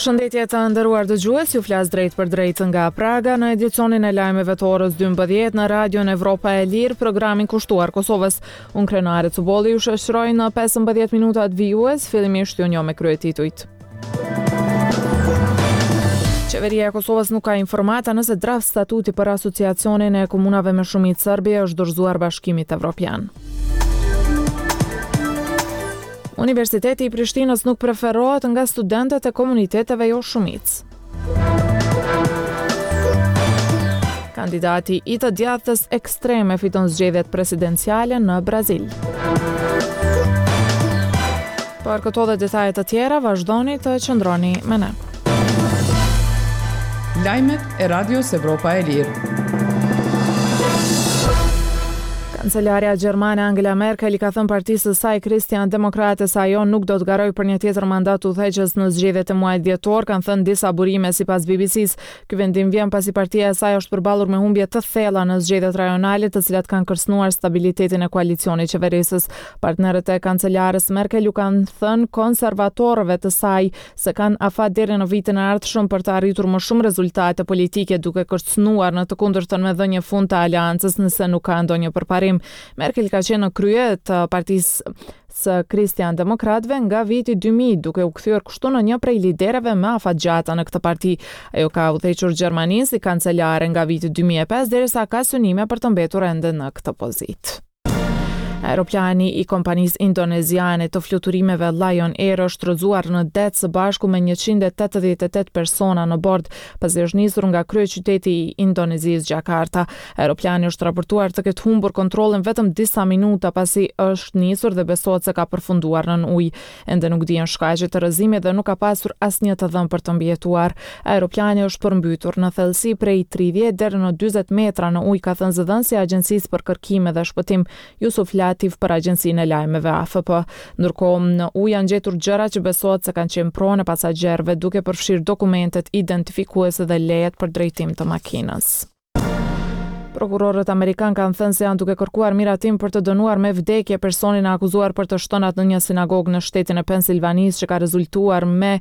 Përshëndetje të nderuar dëgjues, ju flas drejt për drejt nga Praga në edicionin e lajmeve të orës 12 në Radion Evropa e Lirë, programin kushtuar Kosovës. Unë Krenare Cubolli ju shoqëroj në 15 minutat vijues, fillimisht ju njoh me kryetitujt. Qeveria e Kosovës nuk ka informata nëse draft statuti për asociacionin e komunave me shumicë serbe është dorëzuar Bashkimit Evropian. Universiteti i Prishtinës nuk preferohet nga studentët e komuniteteve jo shumicë. Kandidati i të djathtës ekstreme fiton zgjedhjet presidenciale në Brazil. Për këto dhe detajet të tjera, vazhdoni të qëndroni me ne. Lajmet e Radios Evropa e Lirë. Kancelaria gjermane Angela Merkel i ka thënë partisë së saj Christian Demokrate se ajo nuk do të garojë për një tjetër mandat udhëheqës në zgjedhjet e muajit dhjetor, kanë thënë disa burime sipas BBC-s. Ky vendim vjen pasi partia e saj është përballur me humbje të thella në zgjedhjet rajonale, të cilat kanë kërcënuar stabilitetin e koalicionit qeverisës. Partnerët e kancelares Merkel ju kanë thënë konservatorëve të saj se kanë afat deri në vitin e ardhshëm për të arritur më shumë rezultate politike, duke kërcënuar në të kundërtën me dhënie fund të aleancës nëse nuk ka ndonjë përparim. Merkel ka qenë në krye të partisë së Christian Demokratëve nga viti 2000, duke u kthyer kështu në një prej liderëve më afatgjata në këtë parti. Ajo ka udhëhequr Gjermaninë si kancelare nga viti 2005 derisa ka synime për të mbetur ende në këtë pozitë. Aeroplani i kompanisë indoneziane të fluturimeve Lion Air është rrëzuar në det së bashku me 188 persona në bord, pasi është nisur nga kryeqyteti i Indonezisë Jakarta. Aeroplani është raportuar të ketë humbur kontrollin vetëm disa minuta pasi është nisur dhe besohet se ka përfunduar nën ujë. Ende nuk dihen shkaqet të rrëzimit dhe nuk ka pasur asnjë të dhënë për të mbijetuar. Aeroplani është përmbytur në thellësi prej 30 deri në 40 metra në ujë, ka thënë zëdhënësi i Agjencisë për Kërkime dhe Shpëtim Yusuf për Agjencinë e Lajmeve AFP. Ndërkohë në ujë janë gjetur gjëra që besohet se kanë qenë pronë e pasagerëve, duke përfshirë dokumentet identifikuese dhe lejet për drejtim të makinës. Prokurorët amerikan kanë thënë se janë duke kërkuar miratim për të dënuar me vdekje personin e akuzuar për të shtonat në një sinagogë në shtetin e Pensilvanisë që ka rezultuar me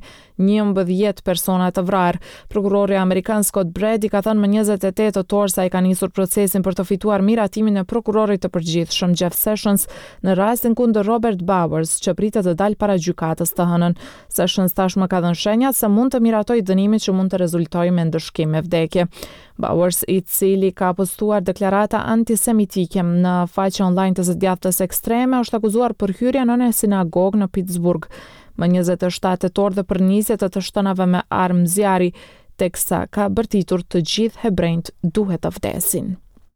11 persona të vrarë. Prokurori amerikan Scott Brady ka thënë më 28 tetor se ai ka nisur procesin për të fituar miratimin e prokurorit të përgjithshëm Jeff Sessions në rastin kundër Robert Bowers, që pritet të dalë para gjykatës të hënën. Sessions tashmë ka dhënë shenjat se mund të miratojë dënimin që mund të rezultojë me ndëshkim me vdekje. Bowers, i cili ka postuar deklarata antisemitike në faqe online të së djathtës ekstreme, është akuzuar për hyrje në një sinagogë në Pittsburgh më 27 tetor dhe për nisje të shtonave me armë zjarri, teksa ka bërtitur të gjithë hebrejt duhet të vdesin.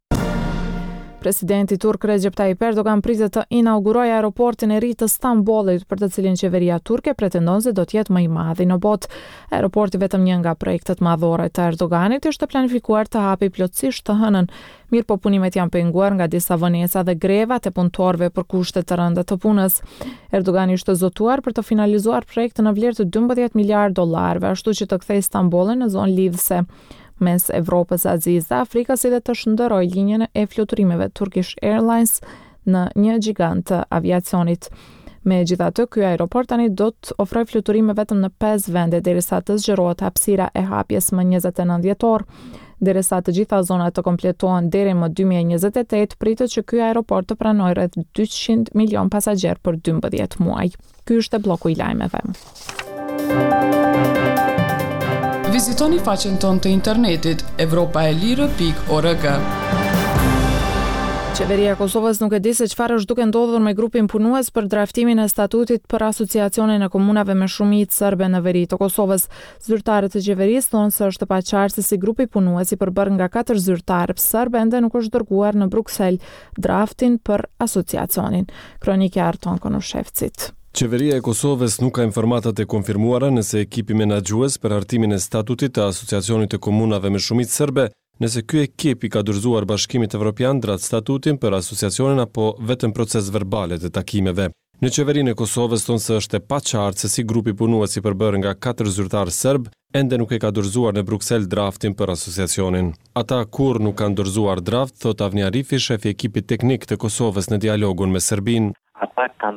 Presidenti turk Recep Tayyip Erdogan pritet të inaugurojë aeroportin e ri të Stambollit, për të cilin qeveria turke pretendon se do të jetë më i madhi në botë. Aeroporti, vetëm një nga projektet madhore të Erdoganit, është planifikuar të hapej plotësisht të hënën. Mirë, punimet janë penguar nga disa vonesa dhe grevat e punëtorëve për kushte të rënda të punës. Erdogani është zotuar për të finalizuar projektin në vlerë të 12 miliardë dollarëve, ashtu që të kthejë Stambollin në zonë lidhëse mes Evropës, Azisë dhe Afrikës, si dhe të shndërojë linjën e fluturimeve Turkish Airlines në një gjigant të aviacionit. Megjithatë, ky aeroport tani do të ofrojë fluturime vetëm në 5 vende derisa të zgjerohet hapësira e hapjes më 29 dhjetor. Derisa të gjitha zonat të kompletohen deri më 2028, pritet që ky aeroport të pranojë rreth 200 milion pasagerë për 12 muaj. Ky është bloku i lajmeve. Vizitoni faqen tonë të internetit evropaelire.org. Qeveria e Kosovës nuk e di se çfarë është duke ndodhur me grupin punues për draftimin e statutit për asociacionin e komunave me shumicë serbe në veri të Kosovës. Zyrtarët e qeverisë thonë se është e paqartë se si grupi punues i përbër nga 4 zyrtarë serb ende nuk është dërguar në Bruksel draftin për asociacionin. Kronika Arton Konushevcit. Qeveria e Kosovës nuk ka informatat e konfirmuara nëse ekipi menaxhues për hartimin e statutit të asociacionit të komunave me shumicë serbe, nëse ky ekip i ka dorëzuar Bashkimit Evropian draft statutin për asociacionin apo vetëm proces verbale të takimeve. Në qeverinë e Kosovës thonë se është e paqartë se si grupi punues i përbër nga 4 zyrtarë serb ende nuk e ka dorëzuar në Bruksel draftin për asociacionin. Ata kur nuk kanë dorëzuar draft, thot Avni Arifi, shefi i ekipit teknik të Kosovës në dialogun me Serbinë. Ata kanë dorëzuar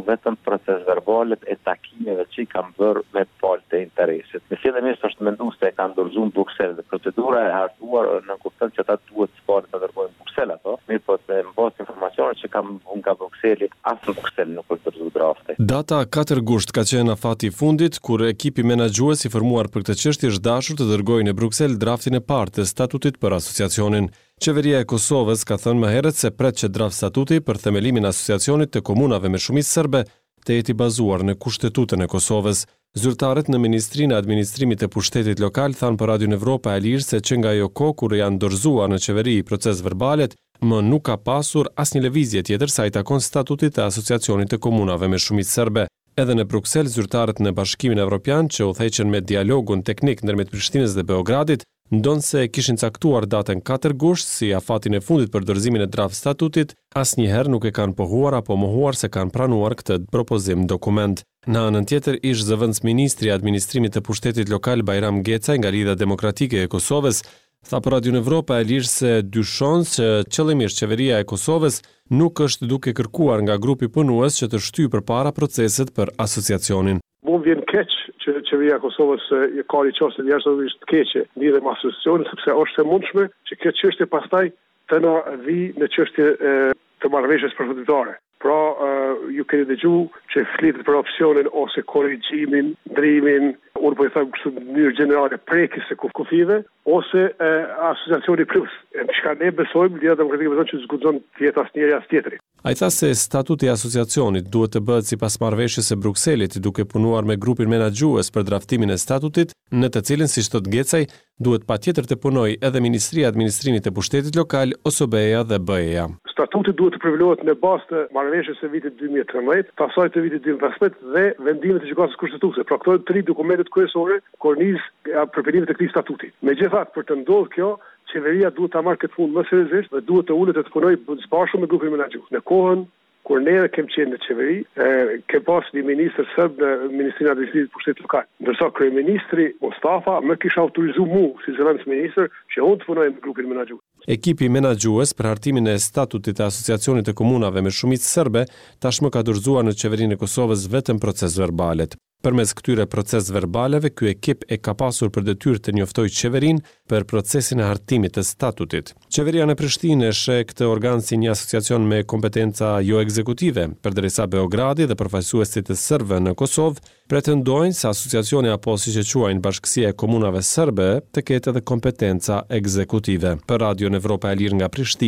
vetëm proces verbalet e takimeve që i kam bërë me palët e interesit. Mesjellëmisht është menduar se e kanë dorëzuar në Bruksel dhe procedura e hartuar në kupton që ata duhet të parë ta dërgojnë në Bruksel ato. Mirë po të mbos informacione që kam nga Brukseli, as në Bruksel nuk është dorëzuar drafti. Data 4 gusht ka qenë afati i fundit kur ekipi menaxhues i formuar për këtë çështje është dashur të dërgojë në Bruksel draftin e parë të statutit për asociacionin. Qeveria e Kosovës ka thënë më herët se pret që draft statuti për themelimin e asociacionit të komunave me shumicë serbe të jetë i bazuar në Kushtetutën e Kosovës. Zyrtarët në Ministrinë e Administrimit të Pushtetit Lokal thanë për Radio Evropa e Lirë se që nga ajo kohë kur janë dorëzuar në qeveri proces verbalet, më nuk ka pasur asnjë lëvizje tjetër sa i takon statutit të asociacionit të komunave me shumicë serbe. Edhe në Bruksel, zyrtarët në Bashkimin Evropian që udhëheqën me dialogun teknik ndërmjet Prishtinës dhe Beogradit, ndonë se kishin caktuar datën 4 gusht si afatin e fundit për dorëzimin e draft statutit, asnjëherë nuk e kanë pohuar apo mohuar se kanë pranuar këtë propozim dokument. Në anën tjetër, ish zëvendës ministri i Administrimit të Pushtetit Lokal Bajram Gecaj nga Lidha Demokratike e Kosovës tha për Radio Evropa e Lirë se dyshon se qëllimisht qeveria e Kosovës nuk është duke kërkuar nga grupi punues që të shtyjë përpara proceset për asociacionin. Mund vjen keq që qeveria e Kosovës ka një çështje jashtëzakonisht të keqe lidhe me asociacionin, sepse është e mundshme që kjo çështje pastaj të na vi në çështje të marrëveshjes përfundimtare. Pra, ju keni dëgjuar që flitet për opsionin ose korrigjimin, ndrimin, unë po i them kështu në mënyrë gjenerale prekjes së kufive ose asociacioni plus. Çka ne besojmë, Lidha Demokratike beson që zguxon të jetë asnjëri as tjetri. Ai tha se statuti i asociacionit duhet të bëhet sipas marrëveshjes së Brukselit, duke punuar me grupin menaxhues për draftimin e statutit, në të cilin, siç thot Gecaj, duhet patjetër të punojë edhe Ministria e Administrimit të Pushtetit Lokal, OSBE-ja dhe BE-ja. Statuti duhet të përvillohet në bazë të marrëveshjes së vitit 2013, pasaj të vitit 2015 dhe vendimet e gjykatës kushtetuese. Pra këto janë 3 dokumentet kryesore korniz për penimet e këtij statuti. Megjithatë, për të ndodhur kjo, qeveria duhet ta marrë këtë fund më seriozisht dhe duhet të ulet të punojë së bashku me grupin menaxhues. Në kohën kur ne kem qenë në qeveri, ke pas një ministër serb në Ministrinë e Administrimit të Pushtetit Lokal. Ndërsa kryeministri Mustafa më kishte autorizuar mua si zëvendës ministër që unë të punoj me grupin menaxhues. Ekipi menaxhues për hartimin e statutit të asociacionit të komunave me shumicë serbe tashmë ka dorëzuar në qeverinë e Kosovës vetëm proces verbalet. Përmes këtyre proces verbaleve, ky ekip e ka pasur për detyrë të njoftojë qeverinë për procesin e hartimit të statutit. Qeveria në Prishtinë sheh këtë organ si një asociacion me kompetenca jo ekzekutive, përderisa Beogradi dhe përfaqësuesit e serbëve në Kosovë pretendojnë se asociacioni apo siç e quajnë Bashkësia e Komunave Serbe të ketë edhe kompetenca ekzekutive. Për Radio Evropa e Lirë nga Prishtinë,